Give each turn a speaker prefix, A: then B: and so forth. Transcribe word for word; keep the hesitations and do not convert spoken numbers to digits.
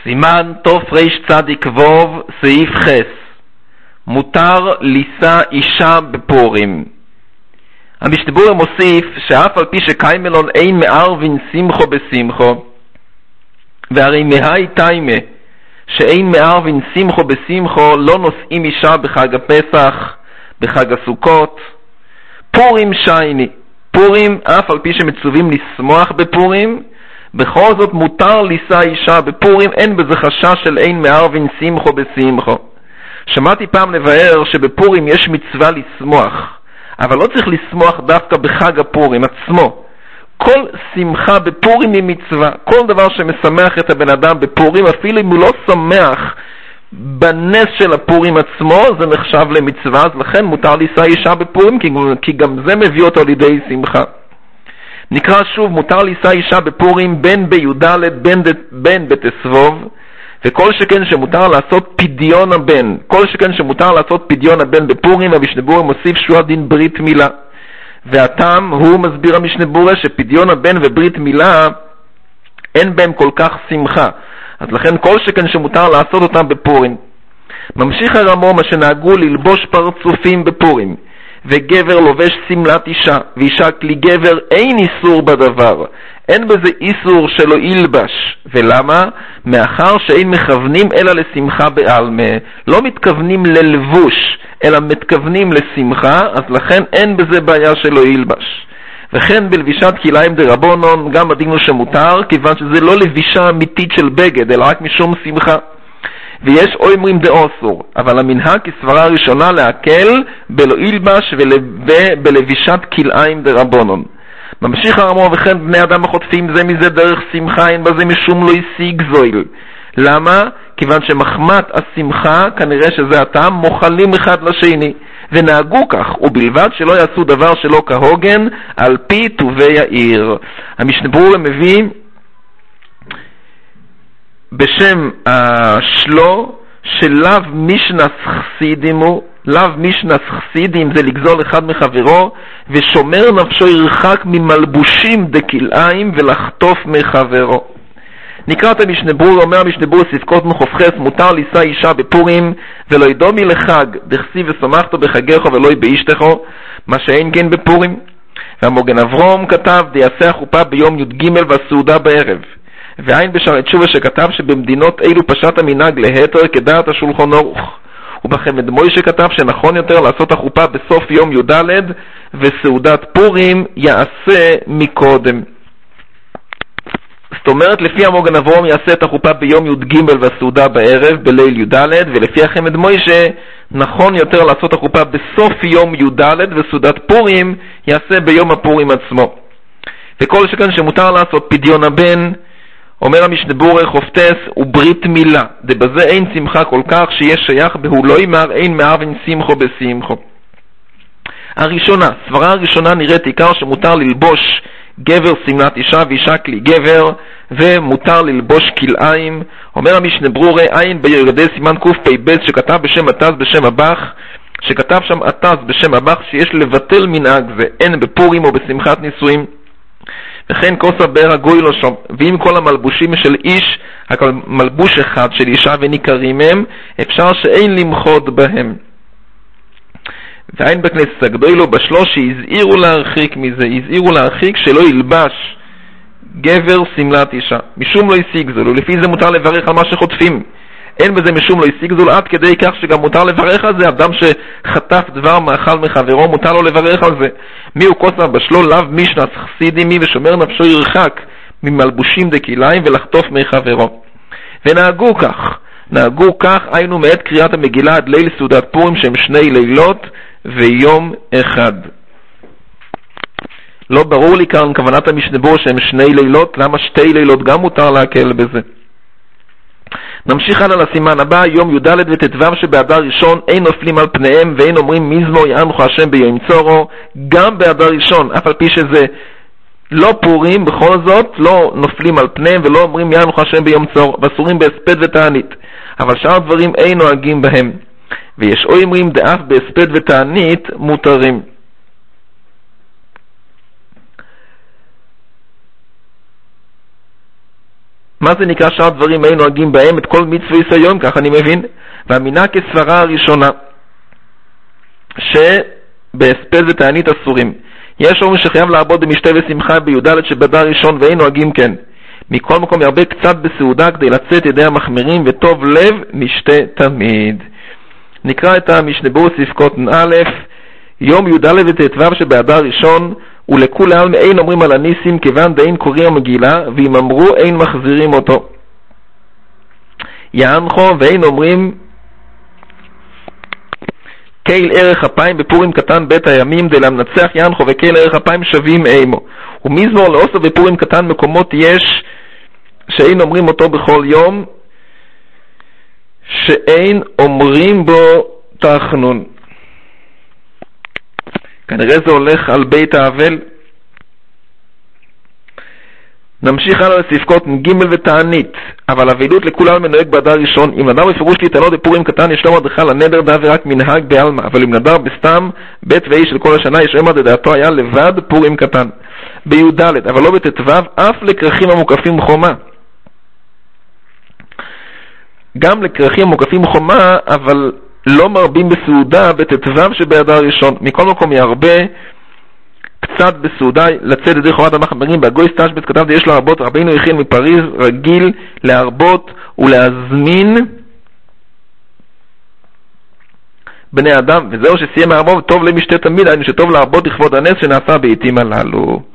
A: סימן תוף ריש צדיק ווב, סעיף חס. מותר לישא אישה בפורים. המשנה מוסיף שאף על פי שקיימלון אין מערבין שמחו בשמחו, והרי מהי תיימה שאין מערבין שמחו בשמחו, לא נושאים אישה בחג הפסח, בחג הסוכות. פורים שייני, פורים אף על פי שמצווים לשמוח בפורים, בכל זאת מותר לישא אישה בפורים, אין בזה חשש של אין מערבין שמחו בשמחו. שמעתי פעם לבאר שבפורים יש מצווה לשמוח, אבל לא צריך לשמוח דווקא בחג הפורים עצמו. כל שמחה בפורים היא מצווה. כל דבר שמשמח את הבן אדם בפורים, אפילו אם הוא לא שמח בנס של הפורים עצמו, זה נחשב למצווה. אז לכן מותר לישא אישה בפורים, כי גם זה מביא אותו לידי שמחה. נקרא שוב, מותר לישא אישה בפורים בין בי"ד בין, בין בתסבוב, וכל שכן שמותר לעשות פדיון הבן, כל שכן שמותר לעשות פדיון הבן בפורים. המשנה ברורה מוסיף שהוא הדין ברית מילה, והטעם הוא, מסביר המשנה ברורה, שפדיון הבן וברית מילה אין בהם כל כך שמחה, אז לכן כל שכן שמותר לעשות אותם בפורים. ממשיך הרמו, מה שנהגו ללבוש פרצופים בפורים, וגבר לובש סמלת אישה, ואישה כלי גבר, אין איסור בדבר, אין בזה איסור שלא ילבש. ולמה? מאחר שאין מכוונים אלא לשמחה בעלמה, לא מתכוונים ללבוש אלא מתכוונים לשמחה, אז לכן אין בזה בעיה שלא ילבש. וכן בלבישת כליים דרבנן גם הדין הוא שמותר, כיוון שזה לא לבישה אמיתית של בגד אלא רק משום שמחה. ויש אומרים דאוסור, אבל המנהג כסברה ראשונה להקל בלא ילבש ובלבישת כליים דרבנן. ממשיך הרמו, וכן בני אדם החוטפים זה מזה דרך שמחה, אין בזה משום לא השיג זויל. למה? כיוון שמחמת השמחה, כנראה שזה הטעם, מוכלים אחד לשני, ונהגו כך, ובלבד שלא יעשו דבר שלא כהוגן על פי טובי העיר. המשנה ברורה מביא בשם השלו שלאו משנס חסידים הוא, לאו משנס חסידים זה לגזול אחד מחברו, ושומר נפשו ירחק ממלבושים דקיליים ולחטוף מחברו. נקראת המשנה ברורה, אומר המשנה ברורה ספקות מחופכס, מותר לישא אישה בפורים, ולא ידומי לחג, דכסי ושמחתו בחגך ולא באשתך, מה שאין כן בפורים. והמוגן אברום כתב, דיעשה החופה ביום י"ג והסעודה בערב. ועין בשערי תשובה שכתב שבמדינות אילו פשט המנהג להתר כדעת השולחן ערוך. ובחמד מוישה כתב שנכון יותר לעשות החופה בסוף יום י"ד, וסעודת פורים יעשה מקודם. זאת אומרת, לפי המוגן אברום יעשה את החופה ביום י"ג והסעודה בערב בליל י"ד, ולפי החמד מוישה נכון יותר לעשות החופה בסוף יום י"ד, וסעודת פורים יעשה ביום הפורים עצמו. וכל שכן שמותר לעשות פדיון הבן, אומר המשנה ברורה חופטס וברית מילה, דבזה אין שמחה כל כך שיש שייך בהוא לא ימר אין מערבין שמחו בשמחו. הראשונה, סברה הראשונה נראית עיקר שמותר ללבוש גבר סמלת אישה ואישה כלי גבר, ומותר ללבוש כלאיים. אומר המשנה ברורה עין בירדי סימן קפ"ב שכתב בשם התז בשם הבח, שכתב שם התז בשם הבח שיש לבטל מנהג זה, אין בפורים או בשמחת נישואים. וכן כוסה באר הגוי לו שם, ואם כל המלבושים של איש, הכל מלבוש אחד של אישה וניכרים הם, אפשר שאין למחוד בהם. ועין בכנסת הגדולו בשלוש שהזהירו להרחיק מזה, הזהירו להרחיק שלא ילבש גבר סמלת אישה, משום לא השיג זול, ולפי זה מותר לברך על מה שחוטפים. אין בזה משום לא השיג זול, עד כדי כך שגם מותר לברך על זה. אדם שחטף דבר מאכל מחברו, מותר לו לברך על זה. מי הוא כוסה בשלו לאו משנס חסידי מי, ושומר נפשו ירחק ממלבושים דקיליים ולחטוף מחברו. ונהגו כך, נהגו כך היינו מעת קריאת המגילה עד ליל סעודת פורים, שהם שני לילות ויום אחד. לא ברור לי כאן כוונת המשנה ברורה שהם שני לילות, למה שתי לילות גם מותר להקל בזה. נמשיך הלאה לסימן הבא, יום י"ד וט"ו שבאדר ראשון אין נופלים על פניהם ואין אומרים מזמור יענך השם ביום צורו. גם באדר ראשון, אף על פי שזה לא פורים, בכל זאת לא נופלים על פניהם ולא אומרים יענך השם ביום צורו, ואסורים בהספד ותענית, אבל שאר דברים אין נוהגים בהם. ויש אומרים דאף בהספד ותענית מותרים. מה זה נקרא שאר דברים היינו נוהגים בהם את כל מצווה ישראל, כך אני מבין. והמינה כסברה הראשונה, שבהספד ותענית אסורים. יש אומרים שחייב לעבוד במשתה ושמחה בי"ד שבאדר ראשון ואין נוהגים כן. מכל מקום ירבה קצת בסעודה כדי לצאת ידי המחמירים, וטוב לב משתה תמיד. נקרא את המשנה ברורה ספקות א', יום י"ד וט"ו שבאדר ראשון, ולכולי עלמא אין אומרים על הניסים כיוון דאין קוראים המגילה, ואם אמרו אין מחזירים אותו. יענחו ואין אומרים קהיל ערך אפיים בפורים קטן בית הימים, דלמנצח יענחו וקהיל ערך אפיים שווים אימו. ומזמור לעושו בפורים קטן מקומות יש שאין אומרים אותו בכל יום, שאין אומרים בו תחנון. כנראה זה הולך על בית האבל. נמשיך הלאה לספקות ג' ותענית. אבל אבילות לכולם מנהג באדר ראשון. אם נדר בפירוש להתענות בפורים קטן יש לו מרדכה לנדר דה ורק מנהג בעלמא, אבל אם נדר בסתם בית ואי של כל השנה יש אמר דדעתו היה לבד פורים קטן. בי"ד אבל לא בט"ו אף לכרכים המוקפים חומה. גם לכרכים המוקפים חומה, אבל לא מרבים בסעודה בט"ו שבאדר ראשון. מכל מקום ירבה קצת בסעודה לצאת ידי חומת המחברים. באגוי סטאש בית כתב יש להרבות, רבינו יכין מפריז רגיל להרבות ולהזמין בני אדם, וזהו שסיים הרבו טוב למשתה תמיד, היינו שטוב להרבות לכבוד הנס שנעשה בעתים הללו.